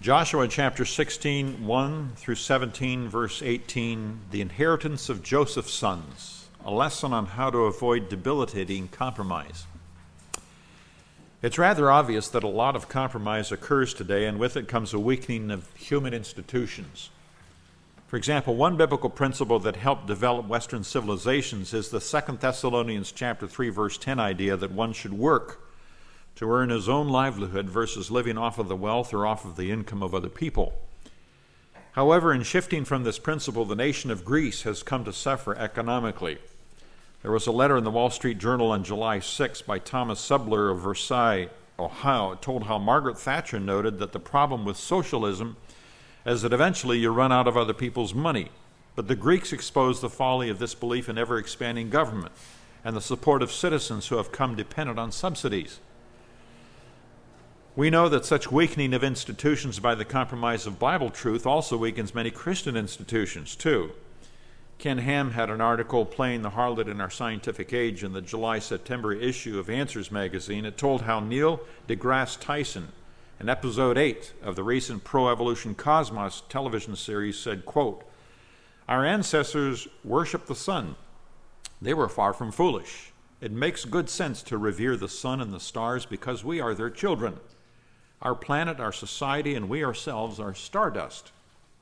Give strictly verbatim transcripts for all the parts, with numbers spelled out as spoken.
Joshua chapter sixteen, one through seventeen, verse eighteen, the inheritance of Joseph's sons, a lesson on how to avoid debilitating compromise. It's rather obvious that a lot of compromise occurs today, and with it comes a weakening of human institutions. For example, one biblical principle that helped develop Western civilizations is the Second Thessalonians chapter three, verse ten idea that one should work to earn his own livelihood versus living off of the wealth or off of the income of other people. However, in shifting from this principle, the nation of Greece has come to suffer economically. There was a letter in the Wall Street Journal on July sixth by Thomas Subler of Versailles, Ohio. It told how Margaret Thatcher noted that the problem with socialism is that eventually you run out of other people's money. But the Greeks exposed the folly of this belief in ever-expanding government and the support of citizens who have come dependent on subsidies. We know that such weakening of institutions by the compromise of Bible truth also weakens many Christian institutions, too. Ken Ham had an article playing the harlot in our scientific age in the July-September issue of Answers magazine. It told how Neil deGrasse Tyson, in episode eight of the recent Pro-Evolution Cosmos television series, said, quote, "Our ancestors worshiped the sun. They were far from foolish. It makes good sense to revere the sun and the stars because we are their children. Our planet, our society, and we ourselves are stardust."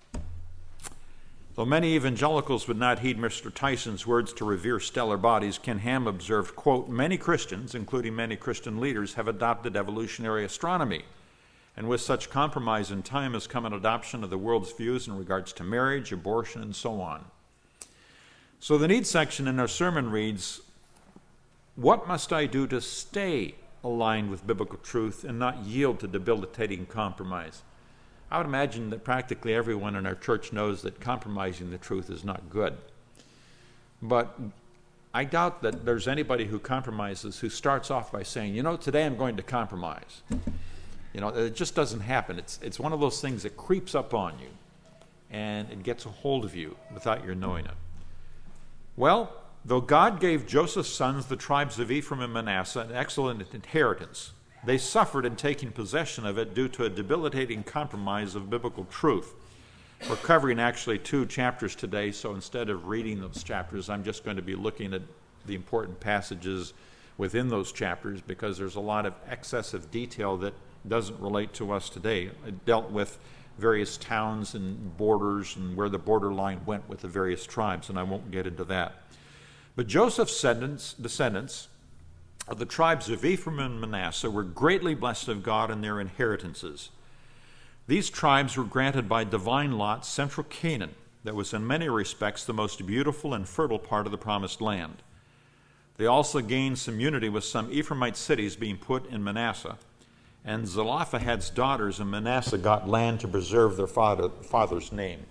Though many evangelicals would not heed Mister Tyson's words to revere stellar bodies, Ken Ham observed, quote, "Many Christians, including many Christian leaders, have adopted evolutionary astronomy. And with such compromise in time has come an adoption of the world's views in regards to marriage, abortion, and so on." So the need section in our sermon reads, "What must I do to stay aligned with biblical truth and not yield to debilitating compromise?" I would imagine that practically everyone in our church knows that compromising the truth is not good. But I doubt that there's anybody who compromises who starts off by saying, you know, today I'm going to compromise. You know, it just doesn't happen. It's, it's one of those things that creeps up on you, and it gets a hold of you without your knowing it. Well, though God gave Joseph's sons, the tribes of Ephraim and Manasseh, an excellent inheritance, they suffered in taking possession of it due to a debilitating compromise of biblical truth. We're covering actually two chapters today, so instead of reading those chapters, I'm just going to be looking at the important passages within those chapters because there's a lot of excessive detail that doesn't relate to us today. It dealt with various towns and borders and where the borderline went with the various tribes, and I won't get into that. But Joseph's descendants, descendants of the tribes of Ephraim and Manasseh were greatly blessed of God in their inheritances. These tribes were granted by divine lot central Canaan, that was in many respects the most beautiful and fertile part of the promised land. They also gained some unity with some Ephraimite cities being put in Manasseh, and Zelophehad's daughters in Manasseh got land to preserve their father, father's name.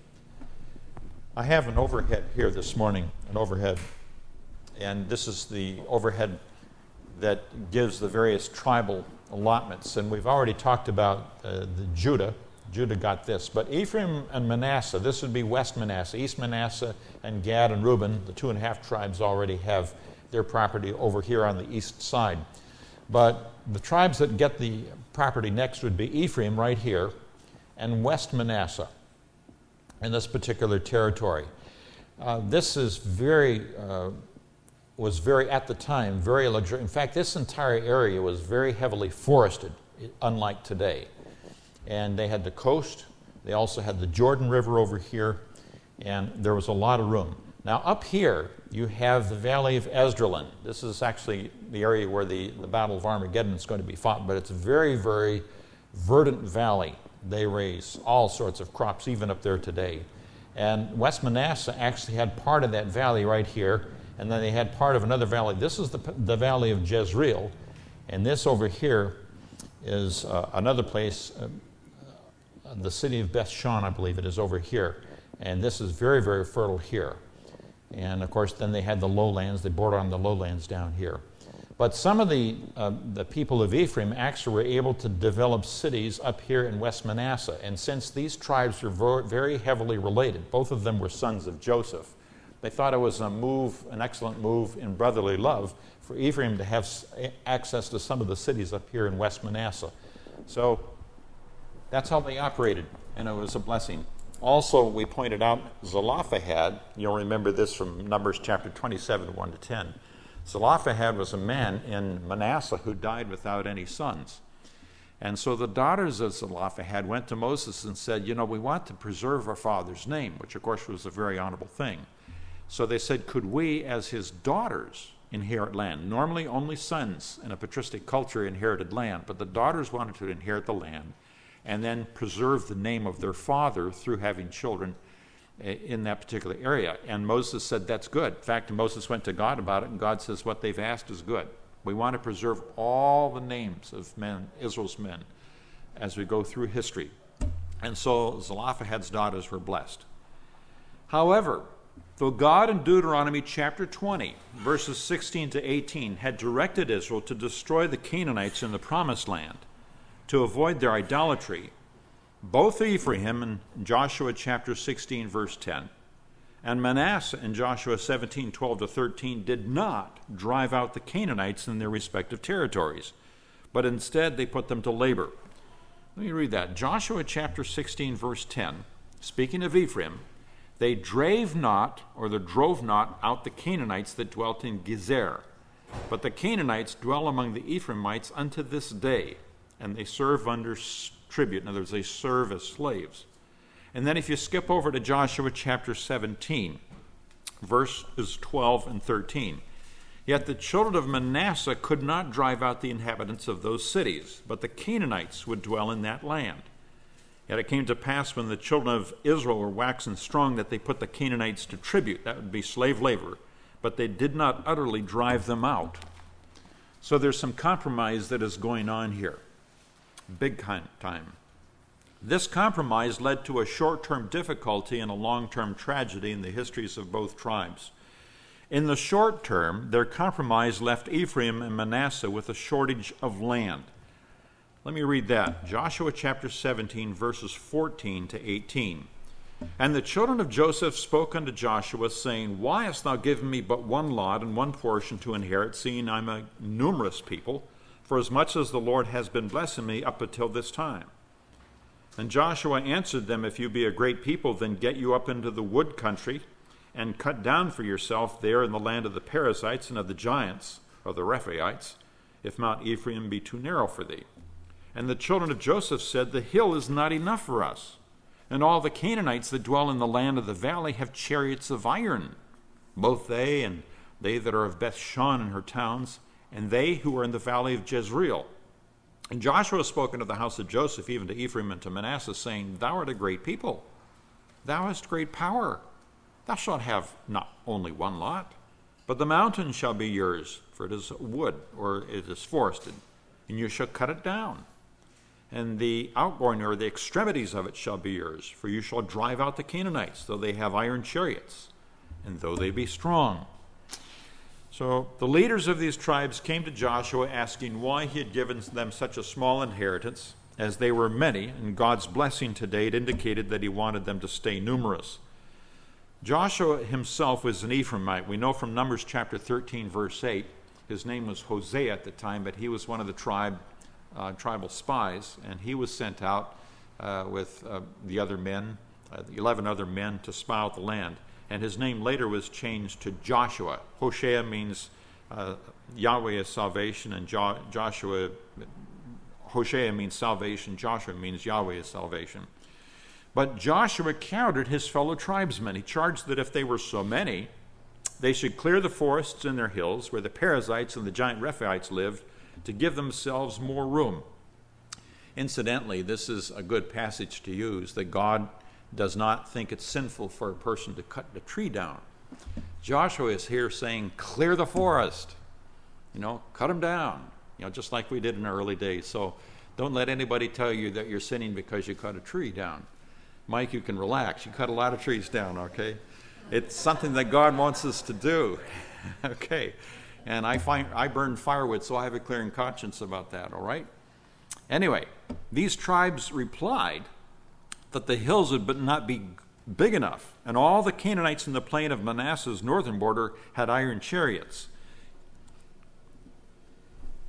I have an overhead here this morning, an overhead, and this is the overhead that gives the various tribal allotments. And we've already talked about uh, the Judah. Judah got this. But Ephraim and Manasseh, this would be West Manasseh. East Manasseh and Gad and Reuben, the two and a half tribes, already have their property over here on the east side. But the tribes that get the property next would be Ephraim right here and West Manasseh in this particular territory. Uh, this is very... Uh, was very, at the time, very luxurious. In fact, this entire area was very heavily forested, unlike today. And they had the coast, they also had the Jordan River over here, and there was a lot of room. Now up here, you have the Valley of Esdraelon. This is actually the area where the, the Battle of Armageddon is going to be fought, but it's a very, very verdant valley. They raise all sorts of crops, even up there today. And West Manasseh actually had part of that valley right here, and then they had part of another valley. This is the, the valley of Jezreel, and this over here is uh, another place, uh, the city of Bethshan, I believe it is over here. And this is very, very fertile here. And of course, then they had the lowlands. They border on the lowlands down here. But some of the, uh, the people of Ephraim actually were able to develop cities up here in West Manasseh. And since these tribes were very heavily related, both of them were sons of Joseph, they thought it was a move, an excellent move in brotherly love for Ephraim to have access to some of the cities up here in West Manasseh. So That's how they operated, and it was a blessing. Also, we pointed out Zelophehad. You'll remember this from Numbers chapter twenty-seven, one to ten. Zelophehad was a man in Manasseh who died without any sons. And so the daughters of Zelophehad went to Moses and said, you know, we want to preserve our father's name, which of course was a very honorable thing. So they said, could we, as his daughters, inherit land? Normally only sons in a patristic culture inherited land, but the daughters wanted to inherit the land and then preserve the name of their father through having children in that particular area. And Moses said, that's good. In fact, Moses went to God about it, and God says, what they've asked is good. We want to preserve all the names of men, Israel's men, as we go through history. And so Zelophehad's daughters were blessed. However, though God in Deuteronomy chapter twenty, verses sixteen to eighteen, had directed Israel to destroy the Canaanites in the promised land to avoid their idolatry, both Ephraim in Joshua chapter sixteen, verse ten, and Manasseh in Joshua seventeen, twelve to thirteen did not drive out the Canaanites in their respective territories, but instead they put them to labor. Let me read that. Joshua chapter sixteen, verse ten, speaking of Ephraim, they drave not, or they drove not out the Canaanites that dwelt in Gezer, but the Canaanites dwell among the Ephraimites unto this day, and they serve under tribute. In other words, they serve as slaves. And then if you skip over to Joshua chapter seventeen, verses twelve and thirteen, yet the children of Manasseh could not drive out the inhabitants of those cities, but the Canaanites would dwell in that land. Yet it came to pass when the children of Israel were waxen strong that they put the Canaanites to tribute. That would be slave labor. But they did not utterly drive them out. So there's some compromise that is going on here. Big time. This compromise led to a short-term difficulty and a long-term tragedy in the histories of both tribes. In the short term, their compromise left Ephraim and Manasseh with a shortage of land. Let me read that. Joshua chapter seventeen, verses fourteen to eighteen. And the children of Joseph spoke unto Joshua, saying, why hast thou given me but one lot and one portion to inherit, seeing I'm a numerous people, for as much as the Lord has been blessing me up until this time? And Joshua answered them, if you be a great people, then get you up into the wood country, and cut down for yourself there in the land of the Perizzites and of the giants, or the Rephaites, if Mount Ephraim be too narrow for thee. And the children of Joseph said, the hill is not enough for us, and all the Canaanites that dwell in the land of the valley have chariots of iron, both they and they that are of Beth-shan and her towns, and they who are in the valley of Jezreel. And Joshua spoke unto the house of Joseph, even to Ephraim and to Manasseh, saying, thou art a great people, thou hast great power. Thou shalt have not only one lot, but the mountain shall be yours, for it is wood, or it is forested, and you shall cut it down. And the outgoing, or the extremities of it, shall be yours, for you shall drive out the Canaanites, though they have iron chariots, and though they be strong. So the leaders of these tribes came to Joshua, asking why he had given them such a small inheritance, as they were many, and God's blessing to date indicated that he wanted them to stay numerous. Joshua himself was an Ephraimite. We know from Numbers chapter thirteen, verse eight, his name was Hosea at the time, but he was one of the tribe Uh, tribal spies, and he was sent out uh, with uh, the other men, uh, the eleven other men, to spy out the land. And his name later was changed to Joshua. Hosea means uh, Yahweh is salvation, and jo- Joshua, Hosea means salvation, Joshua means Yahweh is salvation. But Joshua countered his fellow tribesmen. He charged that if they were so many, they should clear the forests and their hills, where the Perizzites and the giant Rephaites lived, to give themselves more room. Incidentally, this is a good passage to use, that God does not think it's sinful for a person to cut the tree down. Joshua is here saying, clear the forest, you know, cut them down, you know, just like we did in the early days. So don't let anybody tell you that you're sinning because you cut a tree down. Mike, you can relax. You cut a lot of trees down, okay? It's something that God wants us to do, okay? And I find I burn firewood, so I have a clear conscience about that, all right? Anyway, these tribes replied that the hills would not be big enough, and all the Canaanites in the plain of Manasseh's northern border had iron chariots.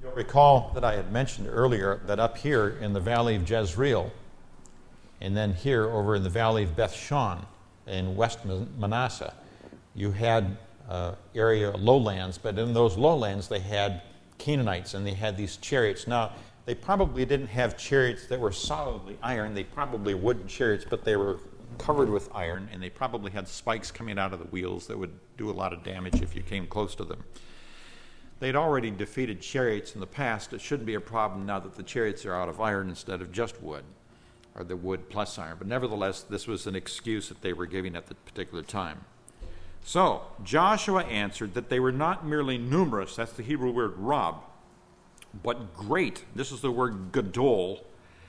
You'll recall that I had mentioned earlier that up here in the valley of Jezreel, and then here over in the valley of Beth-shan in West Manasseh, you had uh, area lowlands, but in those lowlands they had Canaanites and they had these chariots. Now, they probably didn't have chariots that were solidly iron. They probably wooden chariots, but they were covered with iron, and they probably had spikes coming out of the wheels that would do a lot of damage if you came close to them. They'd already defeated chariots in the past. It shouldn't be a problem now that the chariots are out of iron instead of just wood, or the wood plus iron. But nevertheless, this was an excuse that they were giving at the particular time. So Joshua answered that they were not merely numerous, that's the Hebrew word rab, but great. This is the word gadol.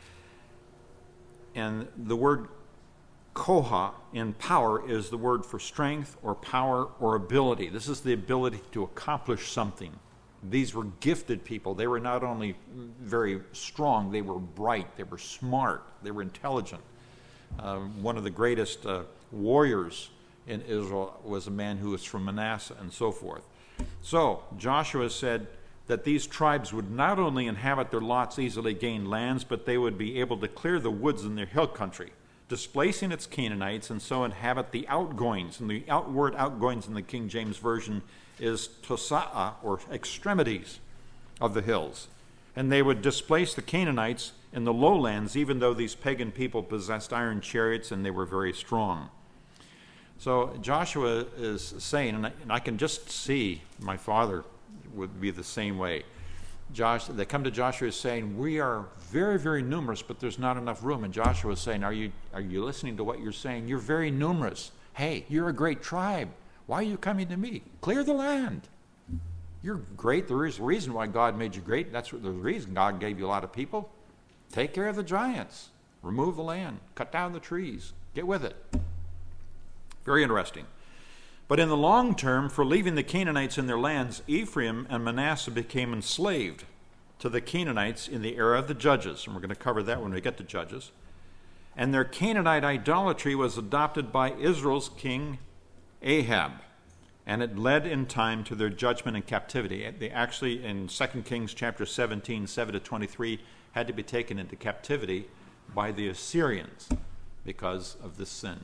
And the word koha in power is the word for strength or power or ability. This is the ability to accomplish something. These were gifted people. They were not only very strong, they were bright, they were smart, they were intelligent. Uh, one of the greatest uh, warriors in Israel was a man who was from Manasseh and so forth. So Joshua said that these tribes would not only inhabit their lots, easily gain lands, but they would be able to clear the woods in their hill country, displacing its Canaanites, and so inhabit the outgoings. And the outward outgoings in the King James Version is tosa'a, or extremities of the hills. And they would displace the Canaanites in the lowlands, even though these pagan people possessed iron chariots and they were very strong. So Joshua is saying, and I, and I can just see my father would be the same way. Josh, they come to Joshua saying, we are very, very numerous, but there's not enough room. And Joshua is saying, are you, are you listening to what you're saying? You're very numerous. Hey, you're a great tribe. Why are you coming to me? Clear the land. You're great. There is a reason why God made you great. That's the reason God gave you a lot of people. Take care of the giants. Remove the land. Cut down the trees. Get with it. Very interesting. But in the long term, for leaving the Canaanites in their lands, Ephraim and Manasseh became enslaved to the Canaanites in the era of the Judges. And we're going to cover that when we get to Judges. And their Canaanite idolatry was adopted by Israel's king Ahab. And it led in time to their judgment and captivity. They actually, in Second Kings chapter seventeen, seven to twenty-three, had to be taken into captivity by the Assyrians because of this sin.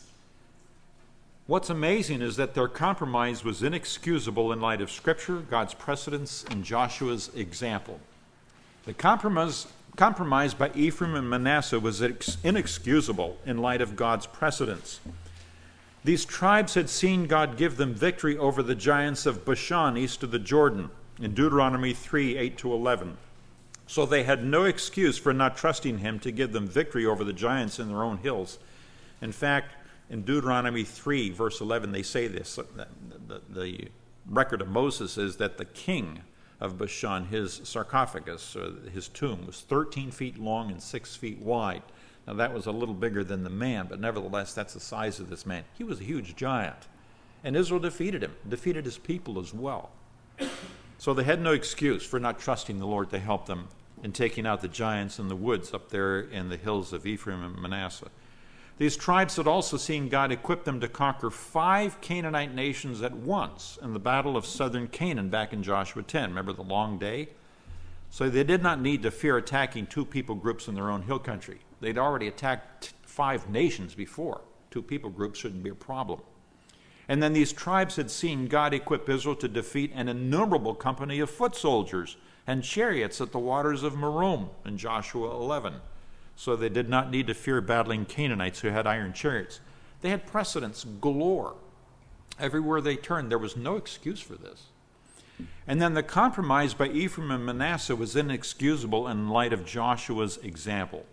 What's amazing is that their compromise was inexcusable in light of Scripture, God's precedence, and Joshua's example. The compromise, compromise by Ephraim and Manasseh was inexcusable in light of God's precedence. These tribes had seen God give them victory over the giants of Bashan east of the Jordan in Deuteronomy three, eight to eleven. So they had no excuse for not trusting him to give them victory over the giants in their own hills. In fact, in Deuteronomy three, verse eleven, they say this. The, the, the record of Moses is that the king of Bashan, his sarcophagus, or his tomb, was thirteen feet long and six feet wide. Now, that was a little bigger than the man, but nevertheless, that's the size of this man. He was a huge giant. And Israel defeated him, defeated his people as well. So they had no excuse for not trusting the Lord to help them in taking out the giants in the woods up there in the hills of Ephraim and Manasseh. These tribes had also seen God equip them to conquer five Canaanite nations at once in the battle of southern Canaan back in Joshua ten. Remember the long day? So they did not need to fear attacking two people groups in their own hill country. They'd already attacked five nations before. Two people groups shouldn't be a problem. And then these tribes had seen God equip Israel to defeat an innumerable company of foot soldiers and chariots at the waters of Merom in Joshua eleven. So they did not need to fear battling Canaanites who had iron chariots. They had precedents galore. Everywhere they turned, there was no excuse for this. And then the compromise by Ephraim and Manasseh was inexcusable in light of Joshua's example.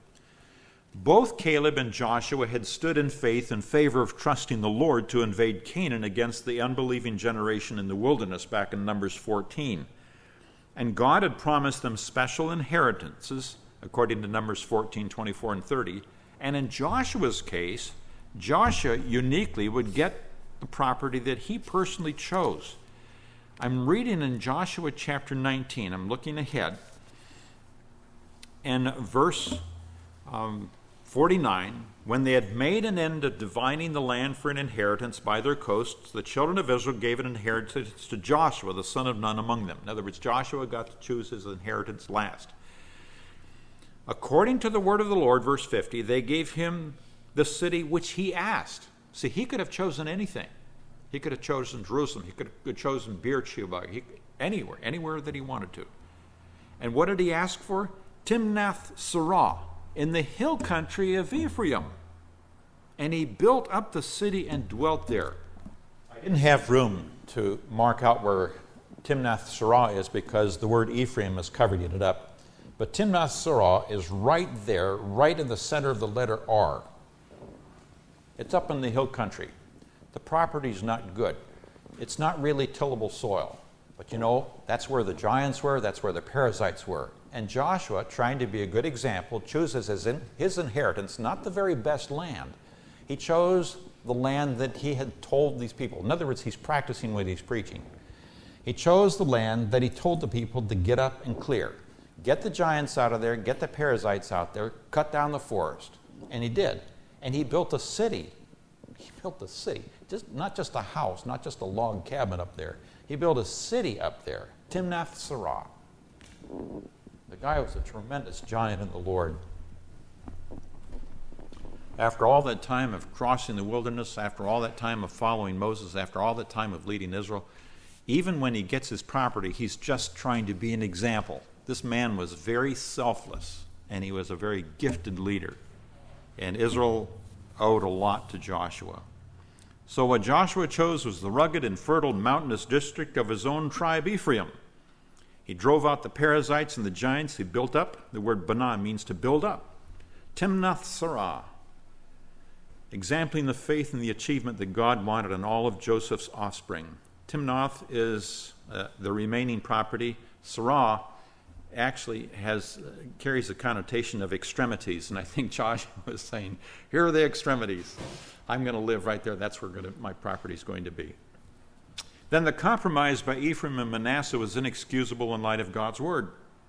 Both Caleb and Joshua had stood in faith in favor of trusting the Lord to invade Canaan against the unbelieving generation in the wilderness back in Numbers fourteen. And God had promised them special inheritances, according to Numbers fourteen, twenty-four, and thirty. And in Joshua's case, Joshua uniquely would get the property that he personally chose. I'm reading in Joshua chapter nineteen. I'm looking ahead. And verse um, forty-nine, when they had made an end of dividing the land for an inheritance by their coasts, the children of Israel gave an inheritance to Joshua, the son of Nun, among them. In other words, Joshua got to choose his inheritance last. According to the word of the Lord, verse fifty, they gave him the city which he asked. See, he could have chosen anything. He could have chosen Jerusalem. He could have chosen Beersheba. He, anywhere, anywhere that he wanted to. And what did he ask for? Timnath-serah, in the hill country of Ephraim. And he built up the city and dwelt there. I didn't have room to mark out where Timnath-serah is because the word Ephraim has covered it up. But Timnath-serah is right there, right in the center of the letter R. It's up in the hill country. The property's not good. It's not really tillable soil. But you know, that's where the giants were, that's where the Perizzites were. And Joshua, trying to be a good example, chooses as in his inheritance not the very best land. He chose the land that he had told these people. In other words, he's practicing what he's preaching. He chose the land that he told the people to get up and clear. Get the giants out of there, get the Perizzites out there, cut down the forest. And he did. And he built a city. He built a city. Just, not just a house, not just a log cabin up there. He built a city up there, Timnath-serah. The guy was a tremendous giant in the Lord. After all that time of crossing the wilderness, after all that time of following Moses, after all that time of leading Israel, even when he gets his property, he's just trying to be an example. This man was very selfless, and he was a very gifted leader. And Israel owed a lot to Joshua. So what Joshua chose was the rugged and fertile mountainous district of his own tribe, Ephraim. He drove out the Perizzites and the giants he built up. The word Banah means to build up. Timnath-serah, exempling the faith and the achievement that God wanted in all of Joseph's offspring. Timnath is uh, the remaining property. Serah actually has uh, carries a connotation of extremities, and I think Joshua was saying, here are the extremities. I'm going to live right there. That's where gonna, my property is going to be. Then the compromise by Ephraim and Manasseh was inexcusable in light of God's word.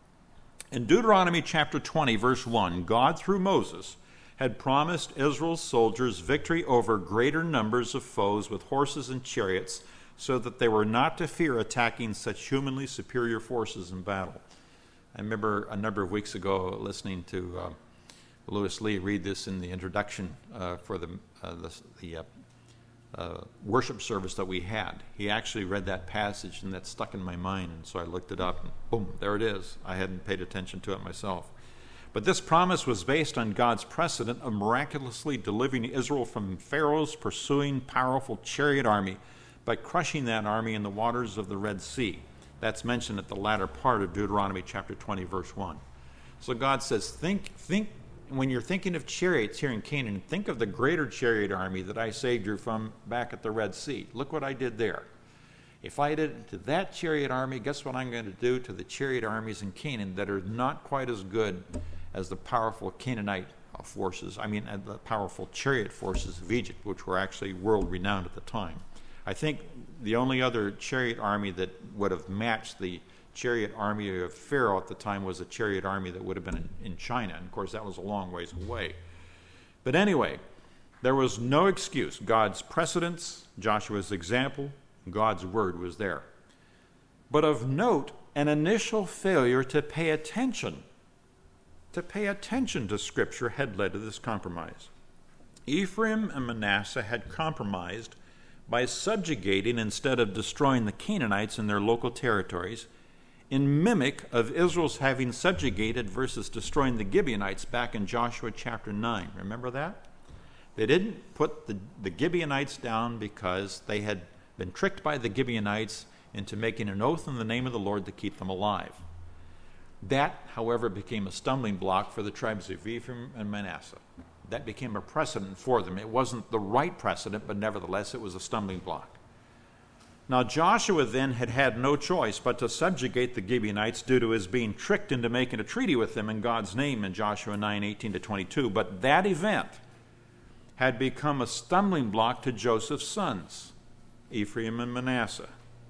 In Deuteronomy chapter twenty, verse one, God, through Moses, had promised Israel's soldiers victory over greater numbers of foes with horses and chariots, so that they were not to fear attacking such humanly superior forces in battle. I remember a number of weeks ago listening to uh, Lewis Lee read this in the introduction uh, for the, uh, the, the uh, uh, worship service that we had. He actually read that passage, and that stuck in my mind, and so I looked it up, and boom, there it is. I hadn't paid attention to it myself. But this promise was based on God's precedent of miraculously delivering Israel from Pharaoh's pursuing powerful chariot army by crushing that army in the waters of the Red Sea. That's mentioned at the latter part of Deuteronomy chapter twenty, verse one. So God says, think, think, when you're thinking of chariots here in Canaan, think of the greater chariot army that I saved you from back at the Red Sea. Look what I did there. If I did it to that chariot army, guess what I'm going to do to the chariot armies in Canaan that are not quite as good as the powerful Canaanite forces, I mean, the powerful chariot forces of Egypt, which were actually world-renowned at the time. I think the only other chariot army that would have matched the chariot army of Pharaoh at the time was a chariot army that would have been in, in China. And of course, that was a long ways away. But anyway, there was no excuse. God's precedence, Joshua's example, God's word was there. But of note, an initial failure to pay attention, to pay attention to Scripture had led to this compromise. Ephraim and Manasseh had compromised by subjugating instead of destroying the Canaanites in their local territories, in mimic of Israel's having subjugated versus destroying the Gibeonites back in Joshua chapter nine. Remember that? They didn't put the, the Gibeonites down because they had been tricked by the Gibeonites into making an oath in the name of the Lord to keep them alive. That, however, became a stumbling block for the tribes of Ephraim and Manasseh. That became a precedent for them. It wasn't the right precedent, but nevertheless it was a stumbling block. Now Joshua then had had no choice but to subjugate the Gibeonites due to his being tricked into making a treaty with them in God's name in Joshua nine, eighteen to twenty-two. But that event had become a stumbling block to Joseph's sons, Ephraim and Manasseh.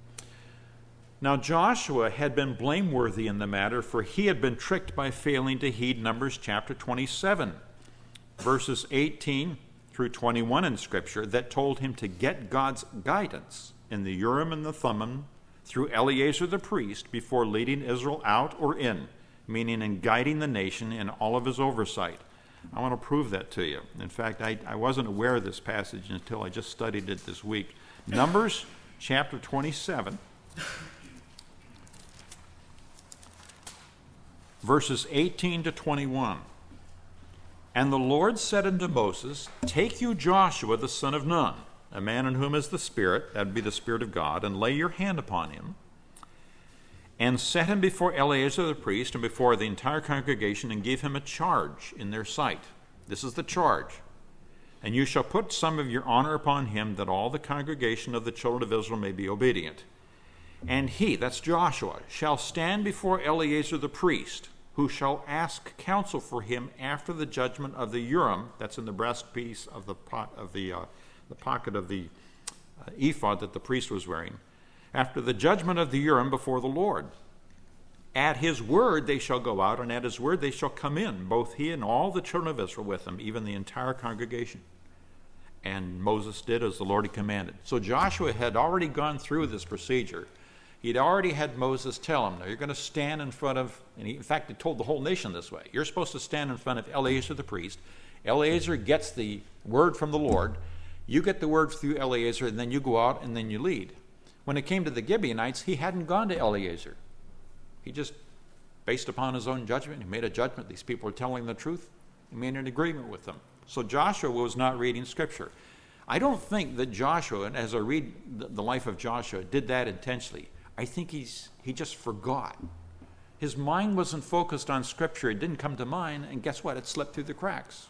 Now Joshua had been blameworthy in the matter, for he had been tricked by failing to heed Numbers chapter twenty-seven. verses eighteen through twenty-one in Scripture that told him to get God's guidance in the Urim and the Thummim through Eleazar the priest before leading Israel out or in, meaning in guiding the nation in all of his oversight. I want to prove that to you. In fact, I, I wasn't aware of this passage until I just studied it this week. Numbers chapter twenty-seven, verses eighteen to twenty-one. And the Lord said unto Moses, take you Joshua the son of Nun, a man in whom is the Spirit, that would be the Spirit of God, and lay your hand upon him, and set him before Eleazar the priest and before the entire congregation, and give him a charge in their sight. This is the charge. And you shall put some of your honor upon him, that all the congregation of the children of Israel may be obedient. And he, that's Joshua, shall stand before Eleazar the priest, who shall ask counsel for him after the judgment of the Urim, that's in the breastpiece of the pot of the uh, the pocket of the uh, ephod that the priest was wearing, after the judgment of the Urim before the Lord. At his word they shall go out, and at his word they shall come in, both he and all the children of Israel with him, even the entire congregation. And Moses did as the Lord had commanded. So Joshua had already gone through this procedure. He'd already had Moses tell him, now you're going to stand in front of, and he, in fact, he told the whole nation this way. You're supposed to stand in front of Eleazar the priest. Eleazar gets the word from the Lord. You get the word through Eleazar, and then you go out, and then you lead. When it came to the Gibeonites, he hadn't gone to Eleazar. He just, based upon his own judgment, he made a judgment. These people are telling the truth. He made an agreement with them. So Joshua was not reading Scripture. I don't think that Joshua, and as I read the life of Joshua, did that intentionally. I think he's he just forgot. His mind wasn't focused on Scripture. It didn't come to mind, and guess what? It slipped through the cracks.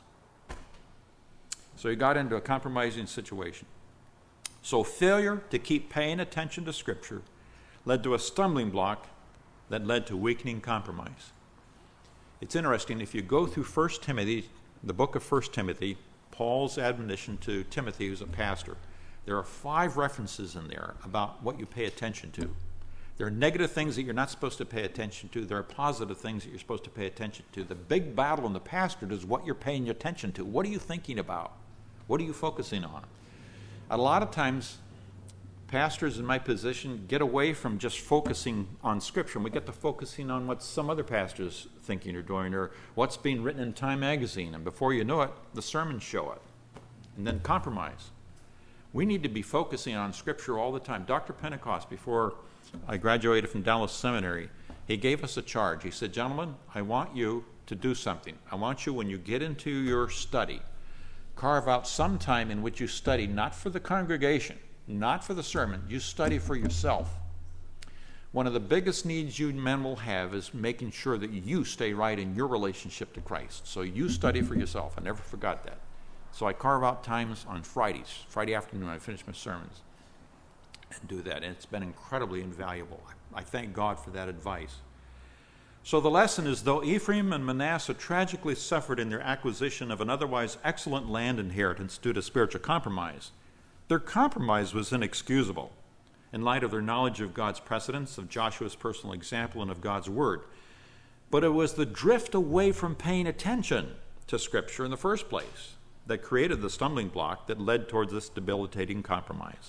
So he got into a compromising situation. So failure to keep paying attention to Scripture led to a stumbling block that led to weakening compromise. It's interesting, if you go through First Timothy, the book of First Timothy, Paul's admonition to Timothy, who's a pastor, there are five references in there about what you pay attention to. There are negative things that you're not supposed to pay attention to. There are positive things that you're supposed to pay attention to. The big battle in the pastorate is what you're paying your attention to. What are you thinking about? What are you focusing on? A lot of times, pastors in my position get away from just focusing on Scripture, and we get to focusing on what some other pastors thinking or doing, or what's being written in Time magazine, and before you know it, the sermons show it, and then compromise. We need to be focusing on Scripture all the time. Doctor Pentecost, before I graduated from Dallas Seminary, he gave us a charge. He said, gentlemen, I want you to do something. I want you, when you get into your study, carve out some time in which you study not for the congregation, not for the sermon, you study for yourself. One of the biggest needs you men will have is making sure that you stay right in your relationship to Christ. So you study for yourself. I never forgot that. So I carve out times on Fridays, Friday afternoon, I finish my sermons and do that. And it's been incredibly invaluable. I thank God for that advice. So the lesson is, though Ephraim and Manasseh tragically suffered in their acquisition of an otherwise excellent land inheritance due to spiritual compromise, their compromise was inexcusable in light of their knowledge of God's precedents, of Joshua's personal example, and of God's word. But it was the drift away from paying attention to Scripture in the first place that created the stumbling block that led towards this debilitating compromise.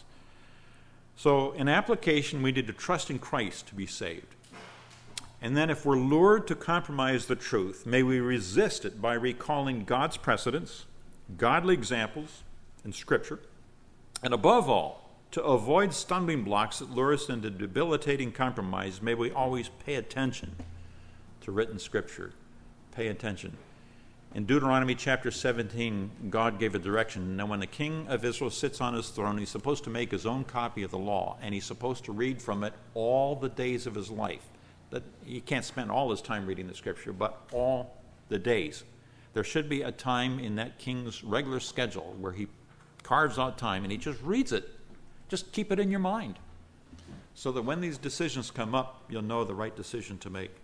So in application, we need to trust in Christ to be saved. And then if we're lured to compromise the truth, may we resist it by recalling God's precedents, godly examples in Scripture, and above all, to avoid stumbling blocks that lure us into debilitating compromise, may we always pay attention to written Scripture. Pay attention. In Deuteronomy chapter seventeen, God gave a direction. Now, when the king of Israel sits on his throne, he's supposed to make his own copy of the law, and he's supposed to read from it all the days of his life. That he can't spend all his time reading the Scripture, but all the days. There should be a time in that king's regular schedule where he carves out time and he just reads it. Just keep it in your mind, so that when these decisions come up, you'll know the right decision to make.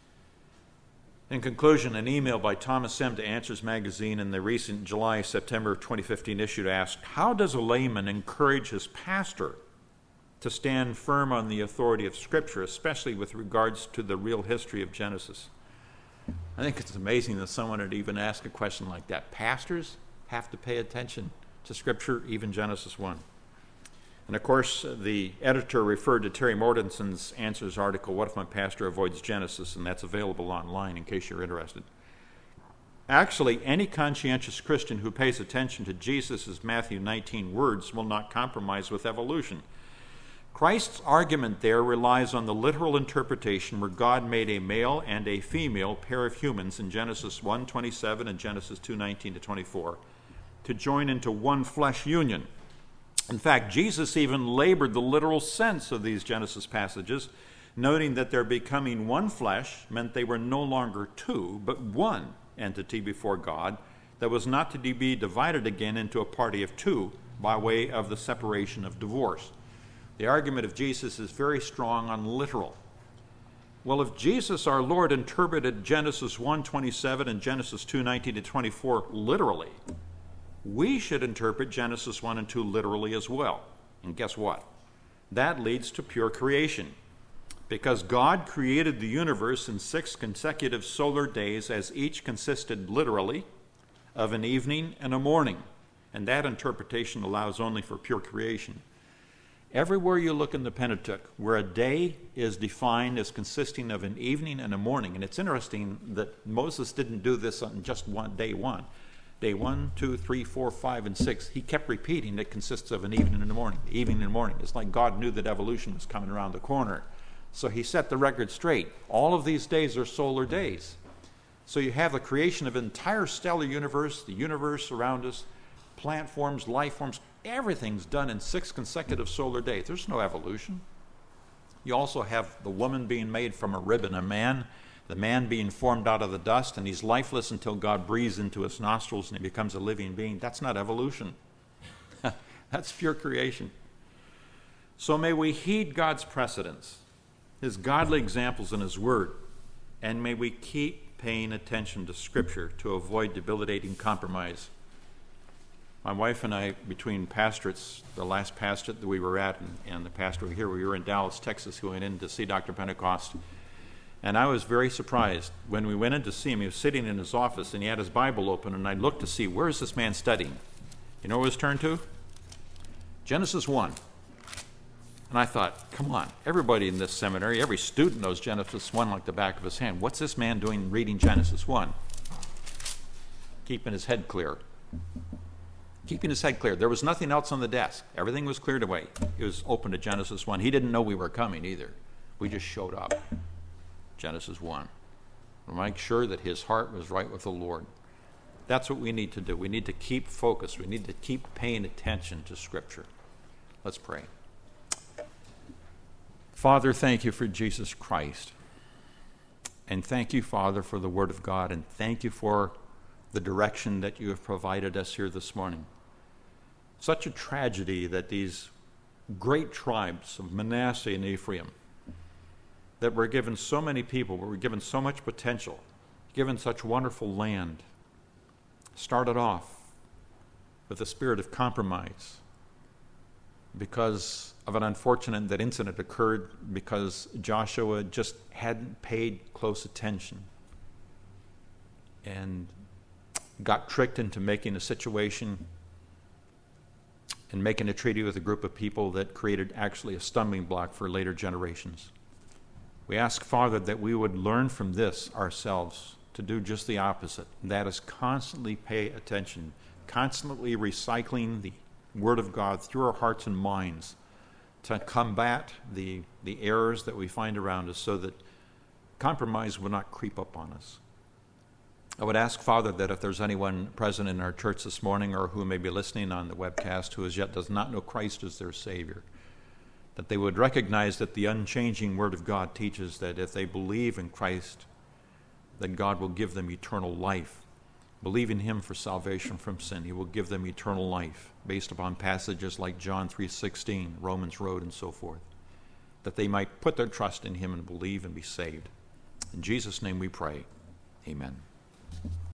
In conclusion, an email by Thomas M. to Answers Magazine in the recent July-September twenty fifteen issue asked, how does a layman encourage his pastor to stand firm on the authority of Scripture, especially with regards to the real history of Genesis? I think it's amazing that someone would even ask a question like that. Pastors have to pay attention to Scripture, even Genesis one. And of course, the editor referred to Terry Mortenson's Answers article, What If My Pastor Avoids Genesis? And that's available online in case you're interested. Actually, any conscientious Christian who pays attention to Jesus' Matthew nineteen words will not compromise with evolution. Christ's argument there relies on the literal interpretation where God made a male and a female pair of humans in Genesis one twenty-seven and Genesis two nineteen to twenty-four to join into one flesh union. In fact, Jesus even labored the literal sense of these Genesis passages, noting that their becoming one flesh meant they were no longer two, but one entity before God that was not to be divided again into a party of two by way of the separation of divorce. The argument of Jesus is very strong on literal. Well, if Jesus our Lord interpreted Genesis one twenty-seven and Genesis two nineteen to twenty-four literally, we should interpret Genesis one and two literally as well. And guess what? That leads to pure creation. Because God created the universe in six consecutive solar days, as each consisted literally of an evening and a morning. And that interpretation allows only for pure creation. Everywhere you look in the Pentateuch, where a day is defined as consisting of an evening and a morning, and it's interesting that Moses didn't do this on just one day one. Day one, two, three, four, five, and six. He kept repeating it consists of an evening and a morning. The evening and morning. It's like God knew that evolution was coming around the corner. So he set the record straight. All of these days are solar days. So you have the creation of an entire stellar universe, the universe around us, plant forms, life forms, everything's done in six consecutive solar days. There's no evolution. You also have the woman being made from a rib and a man, the man being formed out of the dust, and he's lifeless until God breathes into his nostrils and he becomes a living being. That's not evolution. That's pure creation. So may we heed God's precedents, his godly examples in his word, and may we keep paying attention to Scripture to avoid debilitating compromise. My wife and I, between pastorates, the last pastorate that we were at and, and the pastorate here, we were in Dallas, Texas, who went in to see Doctor Pentecost. And I was very surprised. When we went in to see him, he was sitting in his office and he had his Bible open, and I looked to see, where is this man studying? You know what it was turned to? Genesis one. And I thought, come on, everybody in this seminary, every student knows Genesis one like the back of his hand. What's this man doing reading Genesis one? Keeping his head clear. Keeping his head clear. There was nothing else on the desk. Everything was cleared away. It was open to Genesis one. He didn't know we were coming either. We just showed up. Genesis one. To make sure that his heart was right with the Lord. That's what we need to do. We need to keep focused. We need to keep paying attention to Scripture. Let's pray. Father, thank you for Jesus Christ. And thank you, Father, for the Word of God. And thank you for the direction that you have provided us here this morning. Such a tragedy that these great tribes of Manasseh and Ephraim, that were given so many people, were given so much potential, given such wonderful land, started off with a spirit of compromise because of an unfortunate that incident occurred because Joshua just hadn't paid close attention and got tricked into making a situation and making a treaty with a group of people that created actually a stumbling block for later generations. We ask, Father, that we would learn from this ourselves to do just the opposite. That is, constantly pay attention, constantly recycling the Word of God through our hearts and minds to combat the, the errors that we find around us so that compromise will not creep up on us. I would ask, Father, that if there's anyone present in our church this morning or who may be listening on the webcast who as yet does not know Christ as their Savior, that they would recognize that the unchanging Word of God teaches that if they believe in Christ, that God will give them eternal life. Believe in him for salvation from sin. He will give them eternal life based upon passages like John three sixteen, Romans Road, and so forth, that they might put their trust in him and believe and be saved. In Jesus' name we pray. Amen.